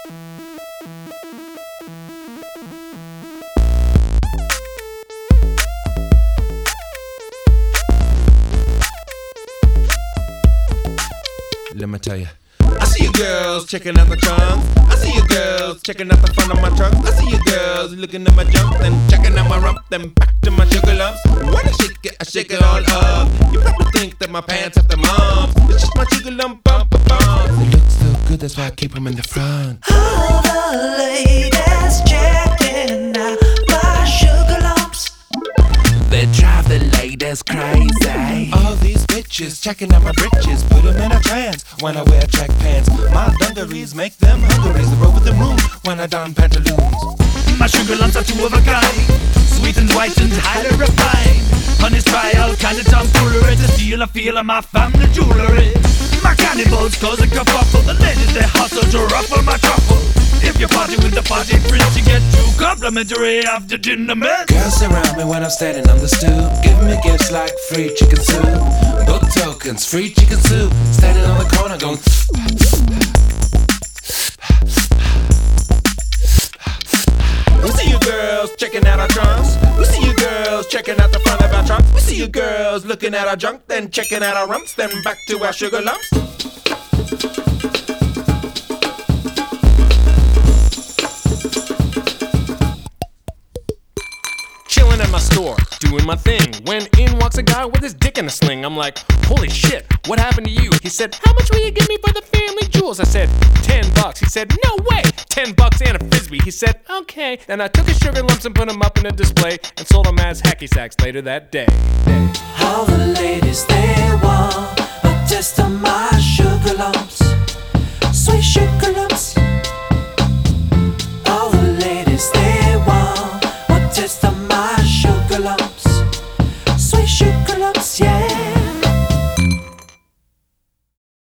Let me tell you. I see you girls checking out the trunk. I see you girls checking out the front of my trunk. I see you girls looking at my junk, then checking out my rump, then back to my sugar lumps. When I shake it all up. You probably think that my pants have the mumps. It's just my sugar lump bump. They look so good, that's why I keep them in the front. All the ladies checking out my sugar lumps. They drive the ladies crazy. All these bitches checking out my britches, put them in a trance when I wear track pants. My dungarees make them hungaries, they roll with the moon when I don pantaloons. My sugar lumps are two of a kind, sweet and white and highly refined. Honey's try all kind of tomfoolery to steal a feel of my family jewelry. My cannibals cause a kerfuffle, the ladies they hustle to ruffle my truffle. If you party with the party prince, you get two complimentary after dinner meals. Girls surround me when I'm standing on the stoop, giving me gifts like free chicken soup, book tokens, free chicken soup. Standing on the corner going. We see you girls checking out our trunks. We see you girls checking out the front of our trunk. We see you girls looking at our junk, then checking out our rumps, then back to our sugar lumps. Chilling at my store, doing my thing, when in walks a guy with his dick in a sling. I'm like, holy shit, what happened to you? He said, how much will you give me for the family jewels? I said, $10. He said, no way, $10 and a frisbee. He said, okay. Then I took his sugar lumps and put them up in a display and sold them as hacky sacks later that day. All the ladies they want a taste of my sugar lumps, sweet sugar lumps.